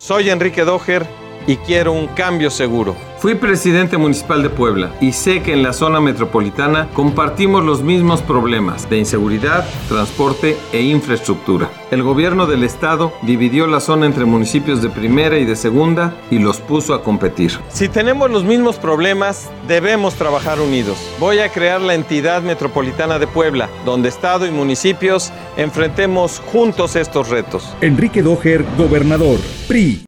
Soy Enrique Doher y quiero un cambio seguro. Fui presidente municipal de Puebla y sé que en la zona metropolitana compartimos los mismos problemas de inseguridad, transporte e infraestructura. El gobierno del estado dividió la zona entre municipios de primera y de segunda y los puso a competir. Si tenemos los mismos problemas, debemos trabajar unidos. Voy a crear la entidad metropolitana de Puebla, donde estado y municipios enfrentemos juntos estos retos. Enrique Doher, gobernador, PRI.